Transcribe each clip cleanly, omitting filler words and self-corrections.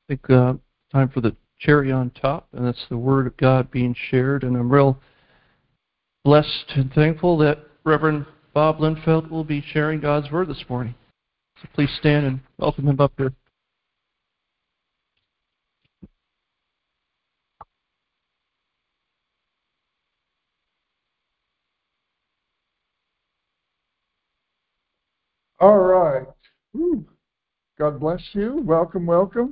think time for the cherry on top, and that's the Word of God being shared. And I'm real blessed and thankful that Reverend Bob Linfeld will be sharing God's Word this morning. So please stand and welcome him up here. All right. God bless you. Welcome, welcome.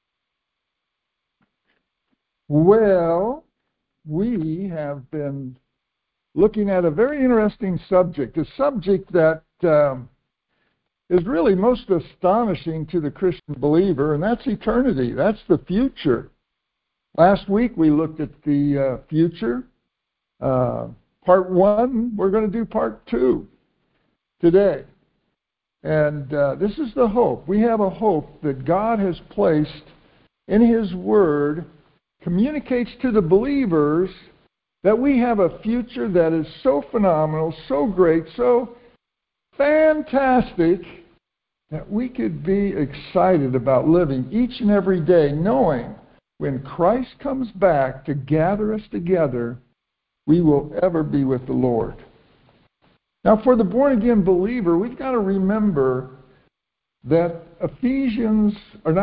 Well, we have been looking at a very interesting subject, a subject that is really most astonishing to the Christian believer, and that's eternity. That's the future. Last week we looked at the future. Part 1, we're going to do part 2 today. And this is the hope. We have a hope that God has placed in His Word, communicates to the believers that we have a future that is so phenomenal, so great, so fantastic, that we could be excited about living each and every day, knowing when Christ comes back to gather us together, we will ever be with the Lord. Now, for the born-again believer, we've got to remember that Thessalonians,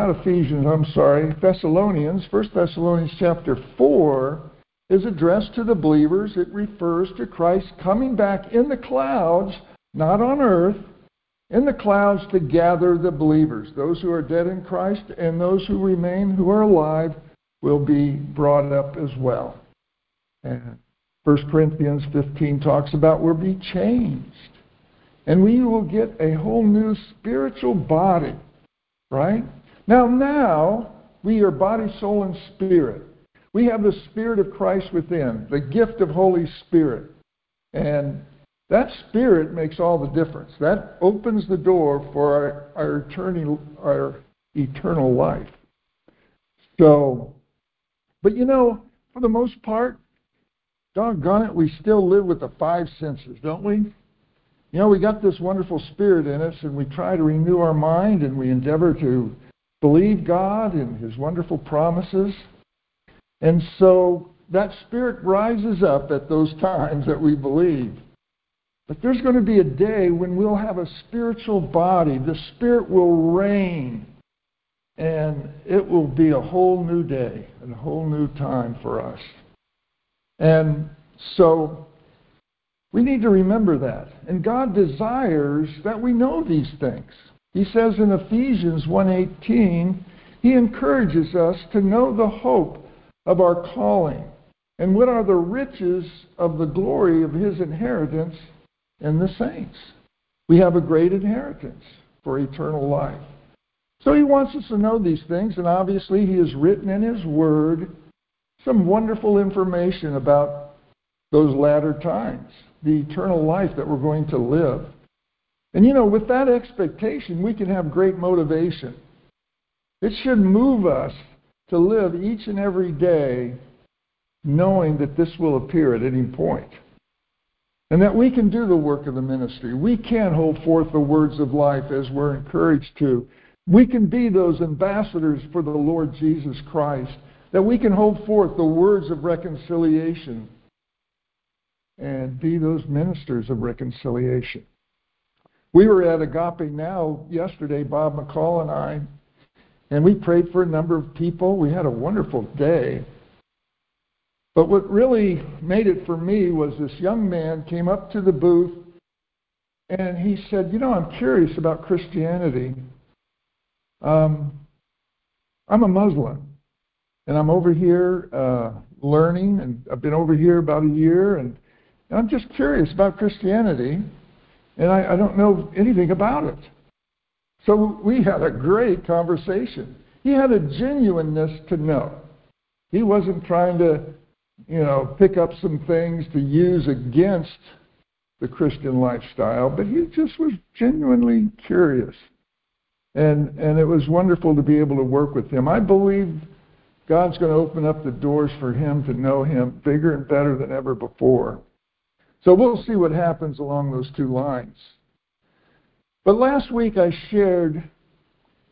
1 Thessalonians chapter 4 is addressed to the believers. It refers to Christ coming back in the clouds, not on earth, in the clouds to gather the believers. Those who are dead in Christ and those who remain, who are alive, will be brought up as well. And 1 Corinthians 15 talks about we'll be changed. And we will get a whole new spiritual body, right? Now, we are body, soul, and spirit. We have the Spirit of Christ within, the gift of Holy Spirit. And that Spirit makes all the difference. That opens the door for our eternal life. So, but for the most part, doggone it, we still live with the 5 senses, don't we? We got this wonderful Spirit in us, and we try to renew our mind, and we endeavor to believe God and His wonderful promises. And so that Spirit rises up at those times that we believe. But there's going to be a day when we'll have a spiritual body. The Spirit will reign, and it will be a whole new day and a whole new time for us. And so we need to remember that. And God desires that we know these things. He says in Ephesians 1:18, He encourages us to know the hope of our calling and what are the riches of the glory of His inheritance in the saints. We have a great inheritance for eternal life. So He wants us to know these things, and obviously He has written in His Word some wonderful information about those latter times, the eternal life that we're going to live. And with that expectation, we can have great motivation. It should move us to live each and every day knowing that this will appear at any point. And that we can do the work of the ministry. We can hold forth the words of life as we're encouraged to. We can be those ambassadors for the Lord Jesus Christ. That we can hold forth the words of reconciliation and be those ministers of reconciliation. We were at Agape Now yesterday, Bob McCall and I, and we prayed for a number of people. We had a wonderful day. But what really made it for me was this young man came up to the booth and he said, I'm curious about Christianity. I'm a Muslim. And I'm over here learning, and I've been over here about a year, and I'm just curious about Christianity, and I don't know anything about it. So we had a great conversation. He had a genuineness to know. He wasn't trying to, pick up some things to use against the Christian lifestyle, but he just was genuinely curious. And it was wonderful to be able to work with him. I believe God's going to open up the doors for him to know Him bigger and better than ever before. So we'll see what happens along those two lines. But last week I shared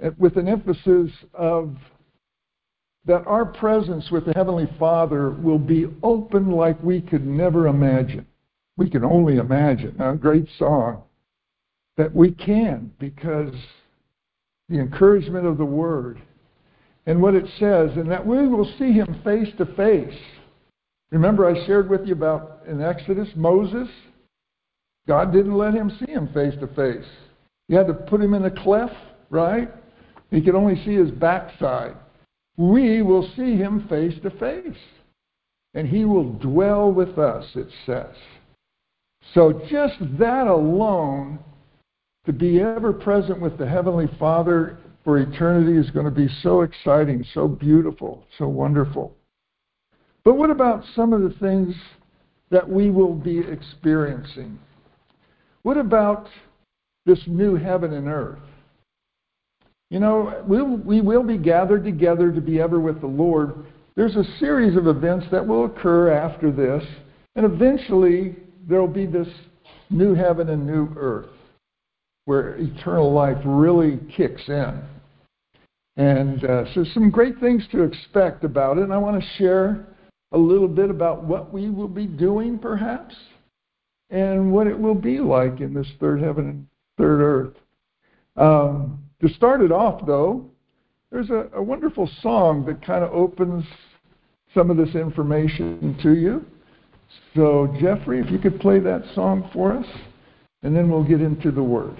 with an emphasis of that our presence with the Heavenly Father will be open like we could never imagine. We can only imagine. A great song that we can, because the encouragement of the Word and what it says, and that we will see Him face to face. Remember I shared with you about in Exodus, Moses? God didn't let him see Him face to face. He had to put him in a cleft, right? He could only see his backside. We will see Him face to face. And He will dwell with us, it says. So just that alone, to be ever present with the Heavenly Father for eternity is going to be so exciting, so beautiful, so wonderful. But what about some of the things that we will be experiencing? What about this new heaven and earth? You know, we will be gathered together to be ever with the Lord. There's a series of events that will occur after this, and eventually there will be this new heaven and new earth where eternal life really kicks in. And so some great things to expect about it, and I want to share a little bit about what we will be doing, perhaps, and what it will be like in this third heaven and third earth. To start it off, though, there's a wonderful song that kind of opens some of this information to you. So, Jeffrey, if you could play that song for us, and then we'll get into the Word.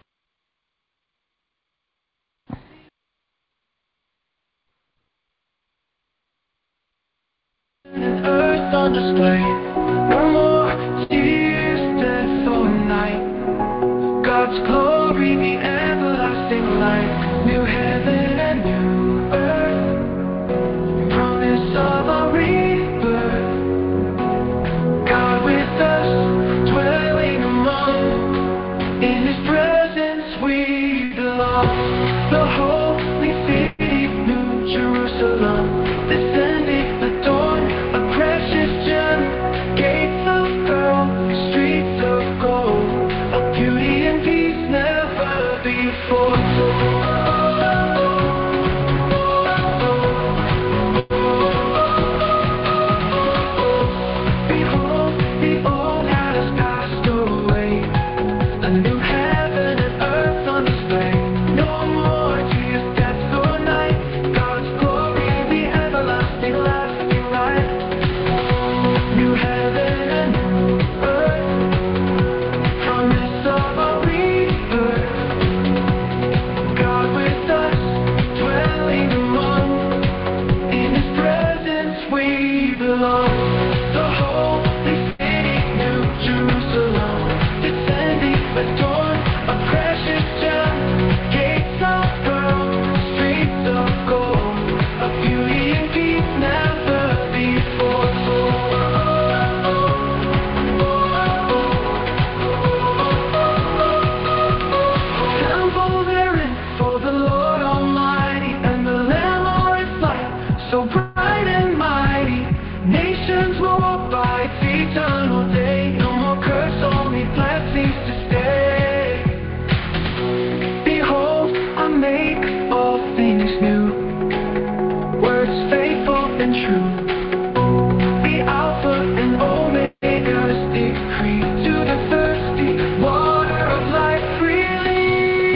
Earth on display, no more tears, death or night. God's glory, the everlasting light, new heaven and new earth, promise of a rebirth. God with us, dwelling among, in His presence we belong. The holy city, New Jerusalem, descending, adorned, a precious gem, gates of pearl, streets of gold, a beauty and peace never before. Behold, the old has passed away, a new heaven and earth on display. No more tears, death or night. God's glory, the everlasting, lasting light. New heaven and new earth, promise of a rebirth. God with us, dwelling among, in His presence we belong. The holy city, New Jerusalem, descending, adorned, a precious gem, gates of pearl, streets of gold, a beauty and peace never before. Temple therein for the Lord Almighty, and the Lamb are its light, so bright and mighty. Nations will walk by its eternal day. No more curse, only blessings to stay. Behold, I make all things new, words faithful and true. The Alpha and Omega's decree, to the thirsty, water of life freely.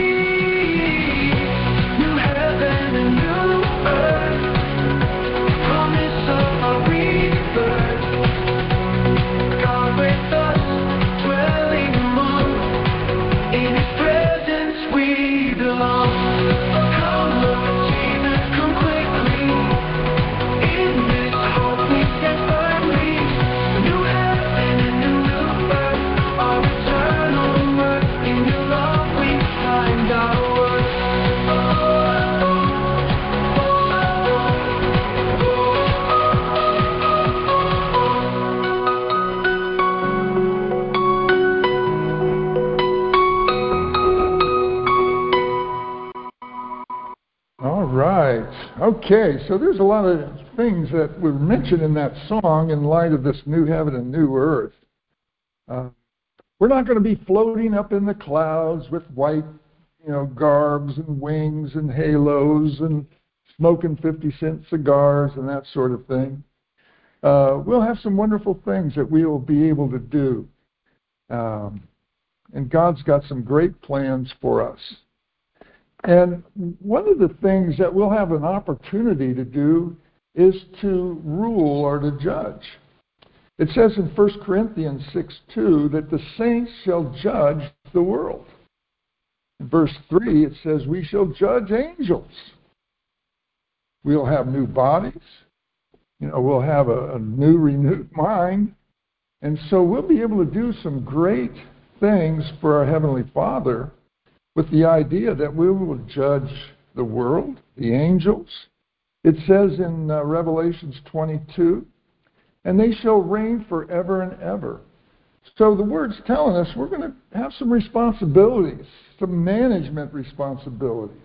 New heaven and new earth, promise of a rebirth. God with us, dwelling among, in His presence we belong. Come, Lord Jesus, come quickly. In this hope we stand firmly. New heaven and a new earth, our eternal worth. In Your love we find our worth. All right. Okay, so there's a lot of things that were mentioned in that song in light of this new heaven and new earth. We're not going to be floating up in the clouds with white, garbs and wings and halos and smoking 50-cent cigars and that sort of thing. We'll have some wonderful things that we will be able to do. And God's got some great plans for us. And one of the things that we'll have an opportunity to do is to rule or to judge. It says in 1 Corinthians 6:2 that the saints shall judge the world. In verse 3, it says we shall judge angels. We'll have new bodies. We'll have a new renewed mind. And so we'll be able to do some great things for our Heavenly Father with the idea that we will judge the world, the angels. It says in Revelations 22, and they shall reign forever and ever. So the word's telling us we're going to have some responsibilities, some management responsibilities.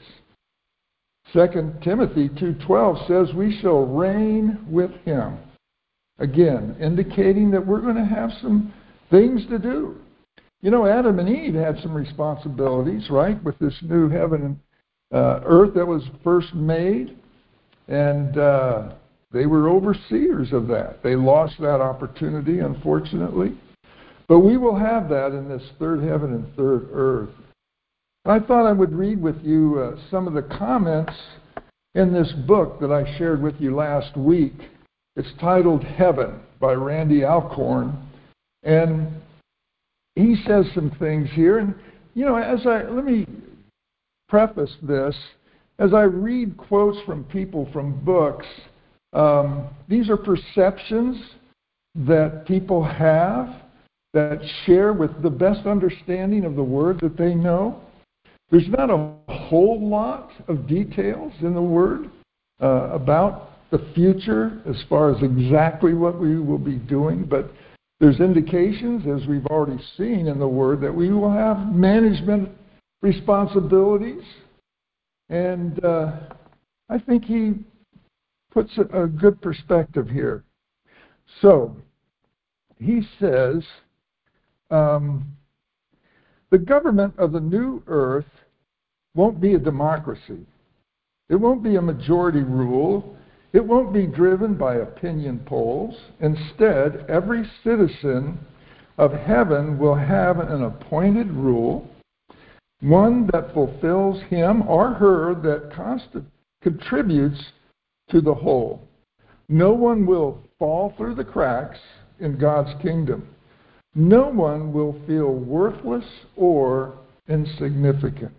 2 Timothy 2:12 says we shall reign with him. Again, indicating that we're going to have some things to do. Adam and Eve had some responsibilities, right, with this new heaven and earth that was first made. And they were overseers of that. They lost that opportunity, unfortunately. But we will have that in this third heaven and third earth. I thought I would read with you some of the comments in this book that I shared with you last week. It's titled Heaven by Randy Alcorn. And he says some things here. And, let me preface this. As I read quotes from people from books, these are perceptions that people have that share with the best understanding of the Word that they know. There's not a whole lot of details in the Word about the future as far as exactly what we will be doing, but there's indications, as we've already seen in the Word, that we will have management responsibilities. And I think he puts a good perspective here. So, he says, the government of the new earth won't be a democracy. It won't be a majority rule. It won't be driven by opinion polls. Instead, every citizen of heaven will have an appointed rule, one that fulfills him or her that contributes to the whole. No one will fall through the cracks in God's kingdom. No one will feel worthless or insignificant.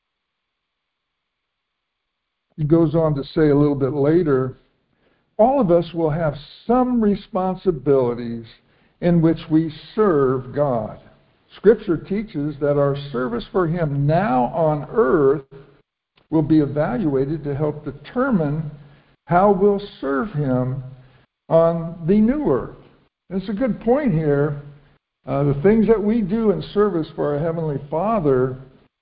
He goes on to say a little bit later, all of us will have some responsibilities in which we serve God. Scripture teaches that our service for Him now on earth will be evaluated to help determine how we'll serve Him on the new earth. And it's a good point here. The things that we do in service for our Heavenly Father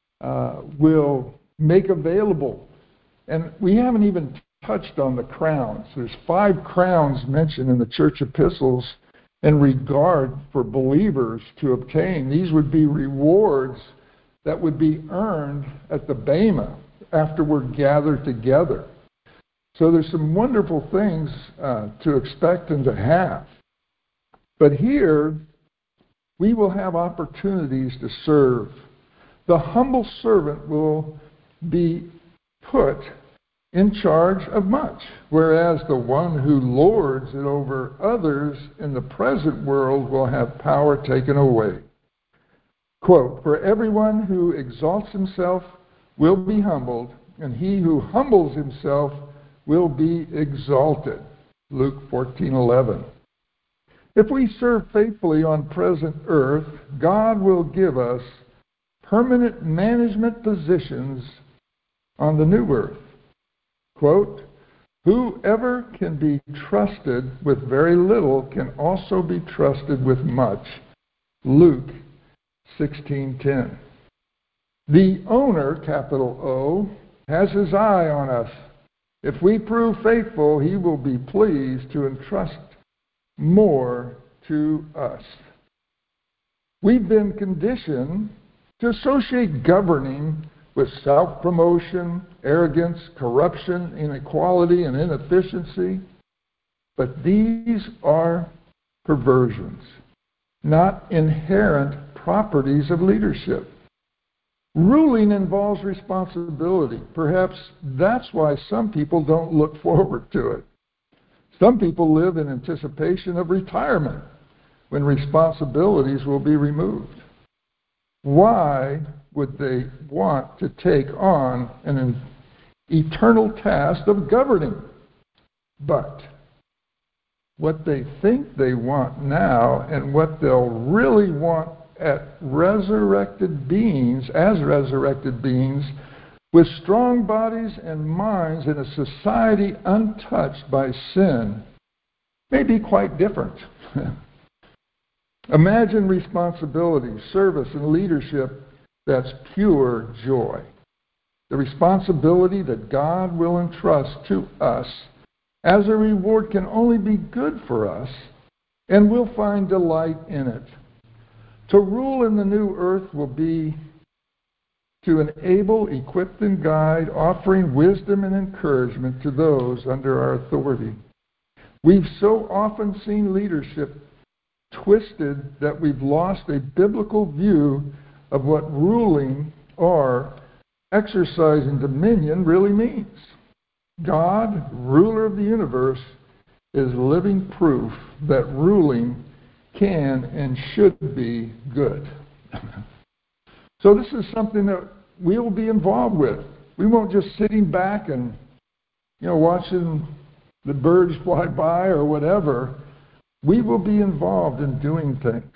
will make available. And we haven't even touched on the crowns. There's 5 crowns mentioned in the church epistles in regard for believers to obtain. These would be rewards that would be earned at the Bema after we're gathered together. So there's some wonderful things to expect and to have. But here, we will have opportunities to serve. The humble servant will be put in charge of much, whereas the one who lords it over others in the present world will have power taken away. Quote, for everyone who exalts himself will be humbled, and he who humbles himself will be exalted. Luke 14:11. If we serve faithfully on present earth, God will give us permanent management positions on the new earth. Quote, whoever can be trusted with very little can also be trusted with much. Luke 16:10. The owner, capital O, has his eye on us. If we prove faithful, he will be pleased to entrust more to us. We've been conditioned to associate governing with self-promotion, arrogance, corruption, inequality, and inefficiency. But these are perversions, not inherent properties of leadership. Ruling involves responsibility. Perhaps that's why some people don't look forward to it. Some people live in anticipation of retirement when responsibilities will be removed. Why would they want to take on an eternal task of governing? But what they think they want now and what they'll really want as resurrected beings with strong bodies and minds in a society untouched by sin may be quite different. Imagine responsibility, service, and leadership that's pure joy. The responsibility that God will entrust to us as a reward can only be good for us, and we'll find delight in it. To rule in the new earth will be to enable, equip, and guide, offering wisdom and encouragement to those under our authority. We've so often seen leadership twisted that we've lost a biblical view of what ruling or exercising dominion really means. God, ruler of the universe, is living proof that ruling can and should be good. So this is something that we'll be involved with. We won't just sitting back and, watching the birds fly by or whatever. We will be involved in doing things.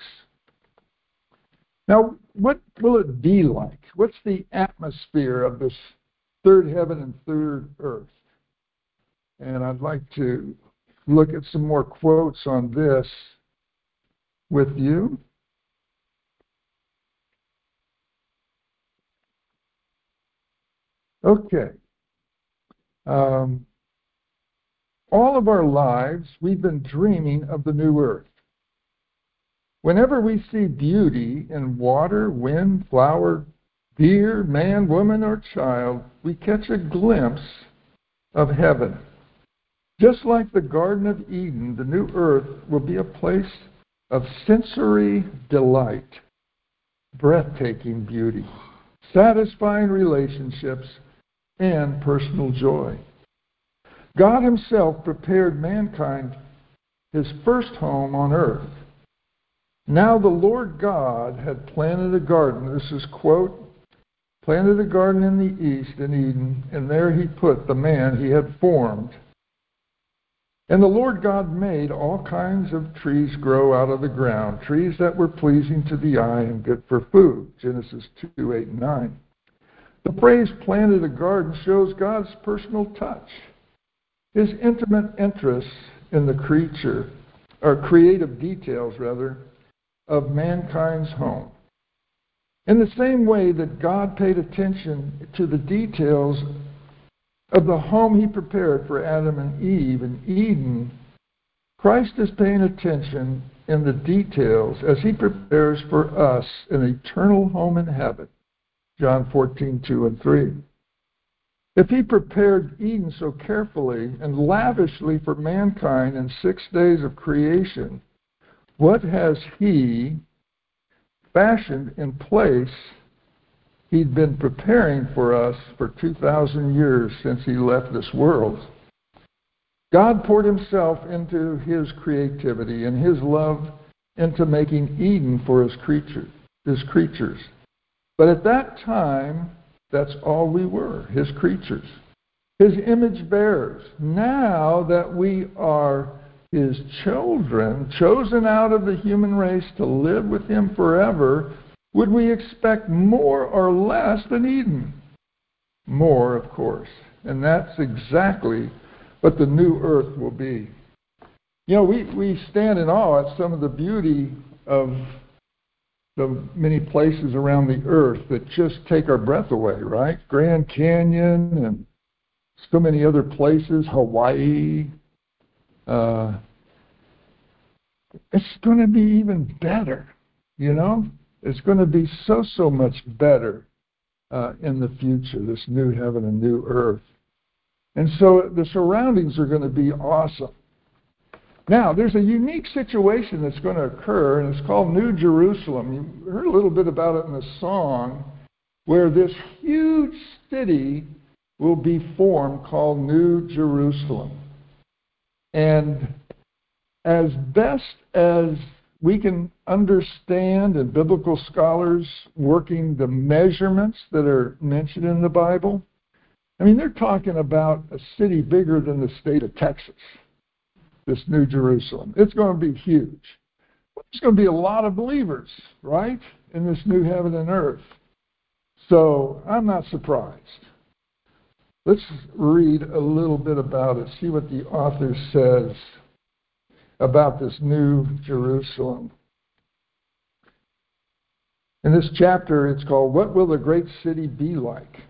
Now, what will it be like? What's the atmosphere of this third heaven and third earth? And I'd like to look at some more quotes on this with you. Okay. All of our lives, we've been dreaming of the new earth. Whenever we see beauty in water, wind, flower, deer, man, woman, or child, we catch a glimpse of heaven. Just like the Garden of Eden, the new earth will be a place of sensory delight, breathtaking beauty, satisfying relationships, and personal joy. God himself prepared mankind his first home on earth. Now the Lord God had planted a garden, this is quote, planted a garden in the east in Eden, and there he put the man he had formed. And the Lord God made all kinds of trees grow out of the ground, trees that were pleasing to the eye and good for food. Genesis 2, 8, and 9. The phrase planted a garden shows God's personal touch, his intimate interest in the creative details, of mankind's home. In the same way that God paid attention to the details of the home he prepared for Adam and Eve in Eden, Christ is paying attention in the details as he prepares for us an eternal home in heaven. John 14, 2 and 3. If he prepared Eden so carefully and lavishly for mankind in 6 days of creation, what has he fashioned in place he'd been preparing for us for 2,000 years since he left this world? God poured himself into his creativity and his love into making Eden for his creatures. But at that time, that's all we were, his creatures, his image bearers. Now that we are his children, chosen out of the human race to live with him forever, would we expect more or less than Eden? More, of course. And that's exactly what the new earth will be. We stand in awe at some of the beauty of the many places around the earth that just take our breath away, right? Grand Canyon and so many other places, Hawaii. It's going to be even better, It's going to be so much better in the future, this new heaven and new earth. And so the surroundings are going to be awesome. Now, there's a unique situation that's going to occur, and it's called New Jerusalem. You heard a little bit about it in the song, where this huge city will be formed called New Jerusalem. And as best as we can understand, and biblical scholars working the measurements that are mentioned in the Bible, I mean, they're talking about a city bigger than the state of Texas, this New Jerusalem. It's going to be huge. There's going to be a lot of believers, right, in this new heaven and earth. So I'm not surprised. Let's read a little bit about it, see what the author says about this New Jerusalem. In this chapter, it's called, What Will the Great City Be Like?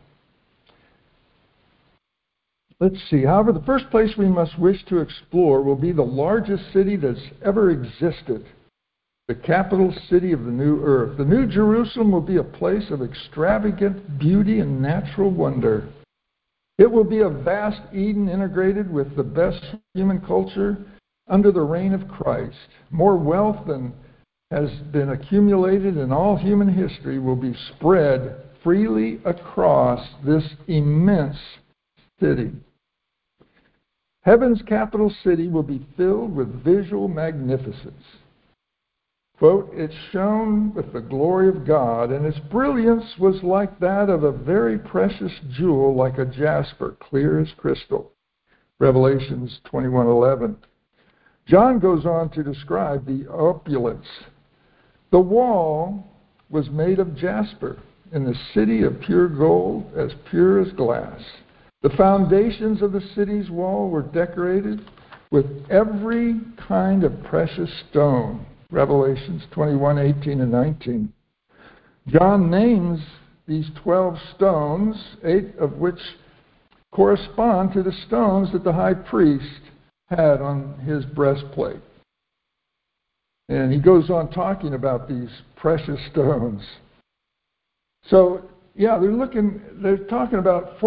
Let's see. However, the first place we must wish to explore will be the largest city that's ever existed, the capital city of the new earth. The New Jerusalem will be a place of extravagant beauty and natural wonder. It will be a vast Eden integrated with the best human culture under the reign of Christ. More wealth than has been accumulated in all human history will be spread freely across this immense city. Heaven's capital city will be filled with visual magnificence. Quote, it shone with the glory of God, and its brilliance was like that of a very precious jewel, like a jasper, clear as crystal. Revelations 21:11. John goes on to describe the opulence. The wall was made of jasper, and the city of pure gold, as pure as glass. The foundations of the city's wall were decorated with every kind of precious stone. Revelations 21:18 and 19. John names these 12 stones, 8 of which correspond to the stones that the high priest had on his breastplate. And he goes on talking about these precious stones. So, yeah, they're talking about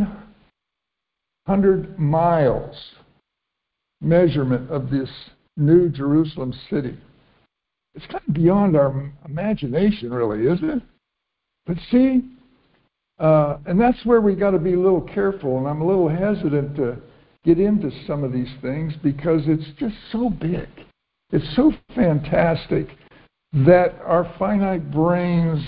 1,400 miles measurement of this New Jerusalem city. It's kind of beyond our imagination, really, isn't it? But see, and that's where we got to be a little careful, and I'm a little hesitant to get into some of these things because it's just so big. It's so fantastic that our finite brains,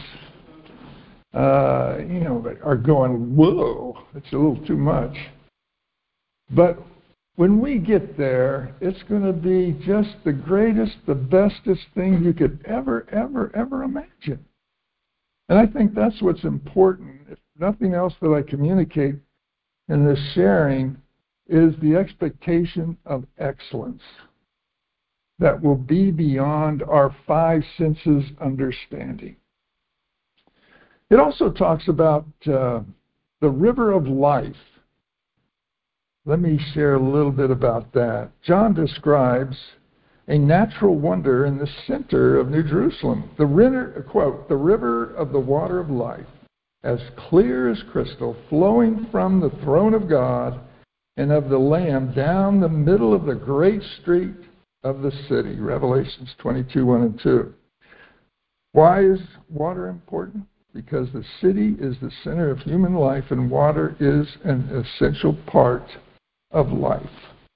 are going, whoa, it's a little too much. But when we get there, it's going to be just the greatest, the bestest thing you could ever imagine. And I think that's what's important. If nothing else that I communicate in this sharing is the expectation of excellence that will be beyond our 5 senses understanding. It also talks about the river of life. Let me share a little bit about that. John describes a natural wonder in the center of New Jerusalem. The river, quote, the river of the water of life, as clear as crystal, flowing from the throne of God and of the Lamb down the middle of the great street of the city. Revelations 22:1 and 2. Why is water important? Because the city is the center of human life, and water is an essential part of life.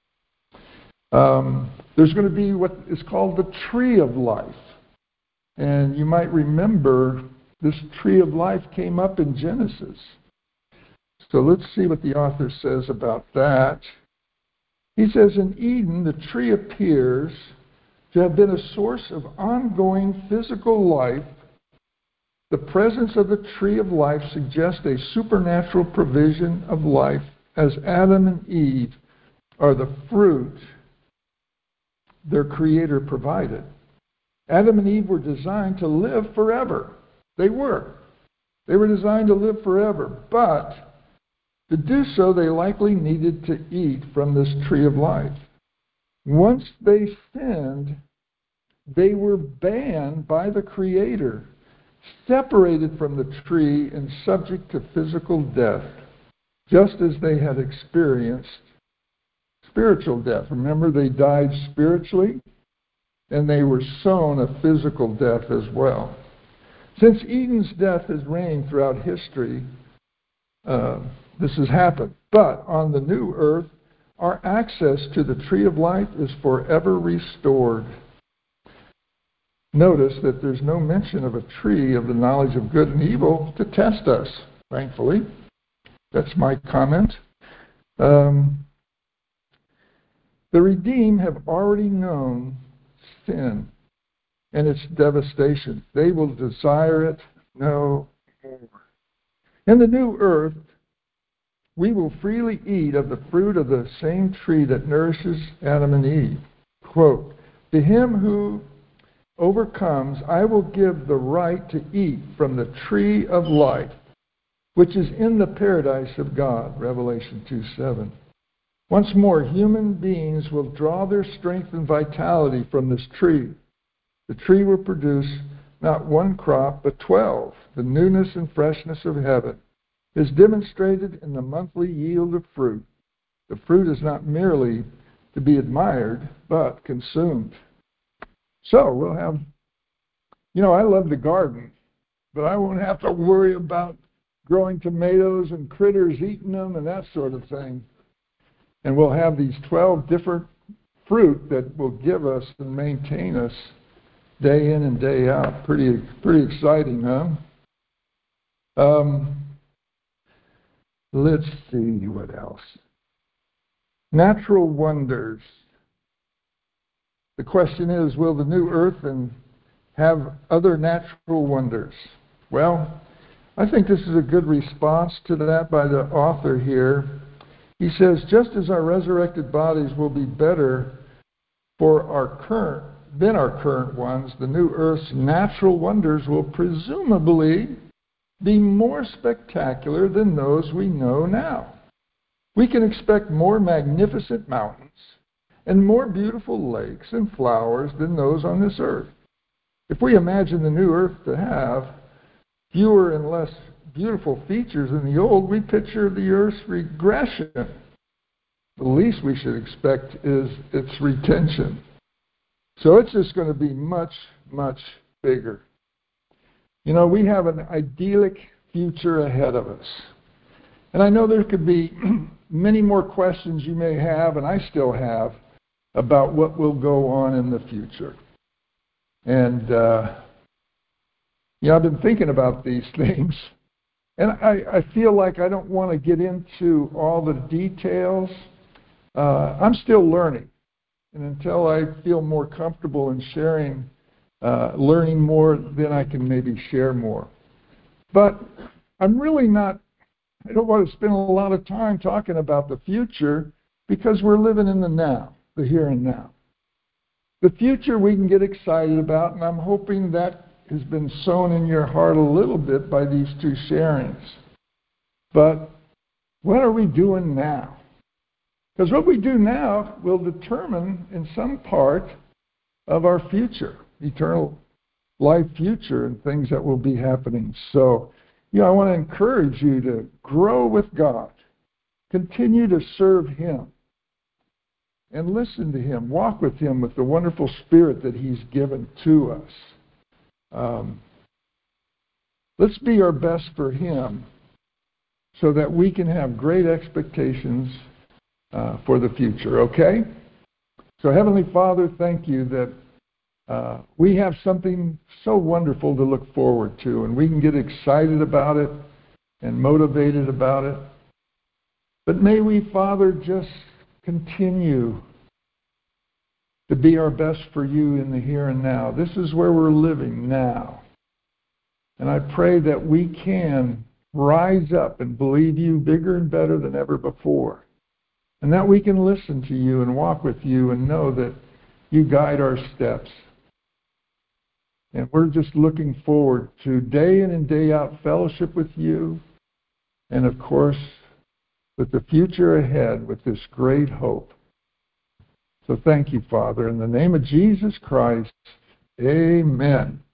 There's going to be what is called the tree of life. And you might remember this tree of life came up in Genesis. So let's see what the author says about that. He says, in Eden, the tree appears to have been a source of ongoing physical life. The presence of the tree of life suggests a supernatural provision of life, as Adam and Eve are the fruit their Creator provided. Adam and Eve were designed to live forever. They were. They were designed to live forever. But to do so, they likely needed to eat from this tree of life. Once they sinned, they were banned by the Creator separated from the tree and subject to physical death, just as they had experienced spiritual death. Remember, they died spiritually, and they were sown a physical death as well. Since Eden's death has reigned throughout history, this has happened. But on the new earth, our access to the tree of life is forever restored. Notice that there's no mention of a tree of the knowledge of good and evil to test us, thankfully. That's my comment. The redeemed have already known sin and its devastation. They will desire it no more. In the new earth, we will freely eat of the fruit of the same tree that nourishes Adam and Eve. Quote, "To him who overcomes, I will give the right to eat from the tree of life, which is in the paradise of God," Revelation 2:7. Once more, human beings will draw their strength and vitality from this tree. The tree will produce not one crop, but 12. The newness and freshness of heaven is demonstrated in the monthly yield of fruit. The fruit is not merely to be admired, but consumed. So we'll have, I love the garden, but I won't have to worry about growing tomatoes and critters eating them and that sort of thing. And we'll have these 12 different fruit that will give us and maintain us day in and day out. Pretty exciting, huh? Let's see what else. Natural wonders. The question is, will the new earth have other natural wonders? Well, I think this is a good response to that by the author here. He says, just as our resurrected bodies will be better than our current ones, the new earth's natural wonders will presumably be more spectacular than those we know now. We can expect more magnificent mountains and more beautiful lakes and flowers than those on this earth. If we imagine the new earth to have fewer and less beautiful features than the old, we picture the earth's regression. The least we should expect is its retention. So it's just going to be much, much bigger. We have an idyllic future ahead of us. And I know there could be many more questions you may have, and I still have, about what will go on in the future. And, I've been thinking about these things. And I feel like I don't want to get into all the details. I'm still learning. And until I feel more comfortable in sharing, learning more, then I can maybe share more. But I'm really not, I don't want to spend a lot of time talking about the future because we're living in the now, the here and now. The future we can get excited about, and I'm hoping that has been sown in your heart a little bit by these two sharings. But what are we doing now? Because what we do now will determine in some part of our future, eternal life future, and things that will be happening. So, I want to encourage you to grow with God. Continue to serve Him. And listen to Him. Walk with Him with the wonderful Spirit that He's given to us. Let's be our best for Him so that we can have great expectations for the future, okay? So, Heavenly Father, thank you that we have something so wonderful to look forward to, and we can get excited about it and motivated about it. But may we, Father, just continue to be our best for you in the here and now. This is where we're living now. And I pray that we can rise up and believe you bigger and better than ever before. And that we can listen to you and walk with you and know that you guide our steps. And we're just looking forward to day in and day out fellowship with you. And of course, with the future ahead with this great hope. So thank you, Father. In the name of Jesus Christ, amen.